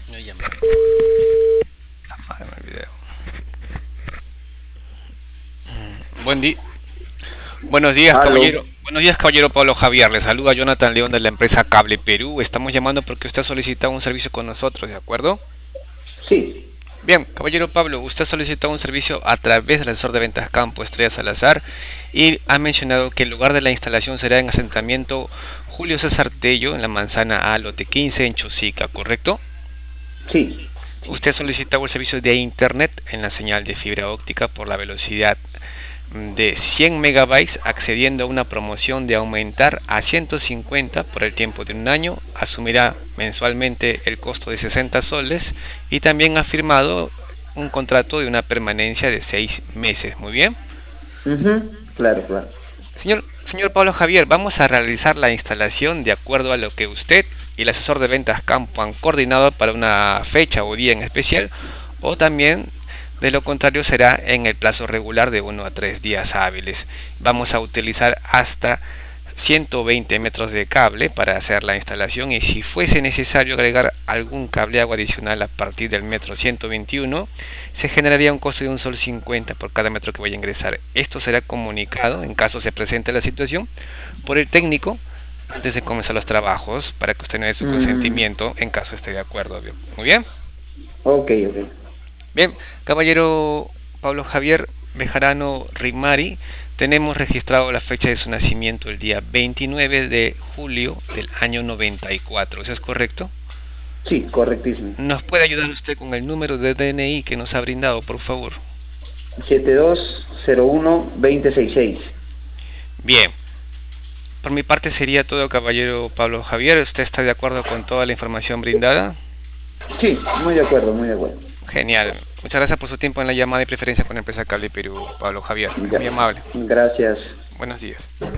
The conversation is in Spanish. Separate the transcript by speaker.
Speaker 1: No, ya me el video. Buen día. Buenos días,
Speaker 2: Aló.
Speaker 1: caballero. Buenos días, caballero Pablo Javier. Le saluda Jonathan León de la empresa Cable Perú. Estamos llamando porque usted ha solicitado un servicio con nosotros, ¿de acuerdo?
Speaker 2: Sí.
Speaker 1: Bien, caballero Pablo, usted ha solicitado un servicio a través del asesor de ventas Campo Estrella Salazar y ha mencionado que el lugar de la instalación será en asentamiento Julio César Tello, en la manzana A, lote 15, en Chosica, ¿correcto?
Speaker 2: Sí.
Speaker 1: Usted solicitaba el servicio de internet en la señal de fibra óptica por la velocidad de 100 megabytes, accediendo a una promoción de aumentar a 150 por el tiempo de un año. Asumirá mensualmente el costo de 60 soles y también ha firmado un contrato de una permanencia de 6 meses. Muy bien.
Speaker 2: Ujú. Claro, claro.
Speaker 1: Señor Pablo Javier, vamos a realizar la instalación de acuerdo a lo que usted y el asesor de ventas Campo han coordinado para una fecha o día en especial, o también de lo contrario será en el plazo regular de 1 a 3 días hábiles. Vamos a utilizar hasta 120 metros de cable para hacer la instalación y si fuese necesario agregar algún cableado adicional a partir del metro 121 se generaría un costo de un sol 50 por cada metro que vaya a ingresar. Esto será comunicado en caso se presente la situación por el técnico antes de comenzar los trabajos para que usted no dé su
Speaker 2: Mm,
Speaker 1: consentimiento en caso esté de acuerdo. Muy bien.
Speaker 2: ok, ok.
Speaker 1: Bien, caballero Pablo Javier Bejarano Rimari, tenemos registrado la fecha de su nacimiento el día 29 de julio del año 94. ¿Eso es correcto?
Speaker 2: Sí, correctísimo.
Speaker 1: ¿Nos puede ayudar usted con el número de DNI que nos ha brindado, por favor?
Speaker 2: 7201-2066.
Speaker 1: Bien, por mi parte sería todo, caballero Pablo Javier. ¿Usted está de acuerdo con toda la información brindada?
Speaker 2: Sí, muy de acuerdo, muy de acuerdo.
Speaker 1: Genial. Muchas gracias por su tiempo en la llamada y preferencia con la empresa Cable Perú, Pablo Javier. Es muy
Speaker 2: Ya.
Speaker 1: amable.
Speaker 2: Gracias.
Speaker 1: Buenos días.